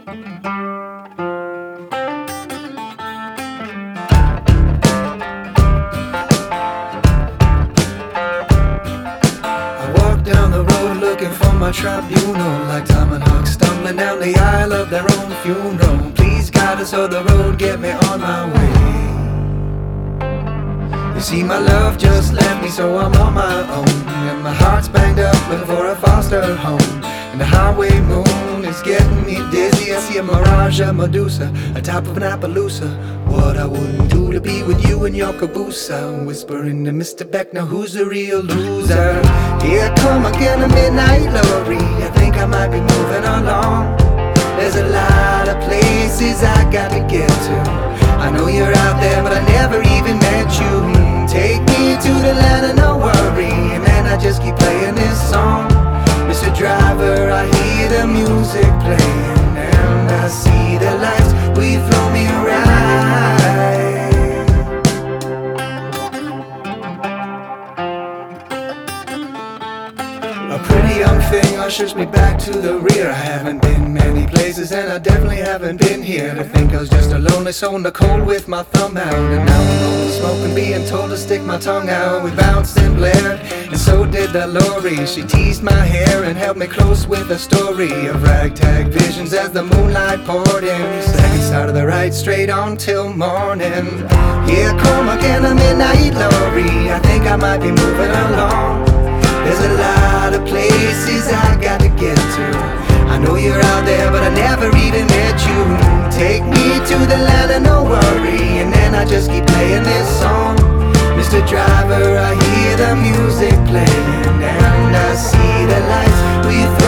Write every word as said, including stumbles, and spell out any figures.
Down the road looking for my tribunal, like Tom and Huck stumbling down the aisle of their own funeral. Please guide us on the road, get me on my way. You see, my love just left me, so I'm on my own, and my heart's banged up looking for a foster home. And the highway moon is getting me dizzy. I see a mirage of Medusa atop of an Appaloosa. What I wouldn't do to be with you in your caboose. I'm whispering to Mister Beck, now who's the real loser? Here come again a midnight lorry. I think I might be moving along. There's a lot of places I gotta get to. I know you're out there, but I never even met you. Take me to the land of no worry, and then I just keep playing this song. Mister Driver, I hear the music playing, and I see the lights, we throw me right. A pretty young thing ushers me back to the rear. I haven't been many places, and I definitely haven't been here. To think I was just a lonely soul in the cold with my thumb out, and now I'm only smoking, being told to stick my tongue out. We bounced and blared, and so did the lorry. She teased my hair and held me close with a story of ragtag visions as the moonlight poured in. Second side of the right, straight on till morning. Here come again a midnight lorry. I think I might be moving along. There's a lot of places I gotta get to. I know you're out there, but I never even met you. Take me to the land of no worry, and then I just keep playing this song. Mister Driver, I hear the music playing, and I see the lights we throw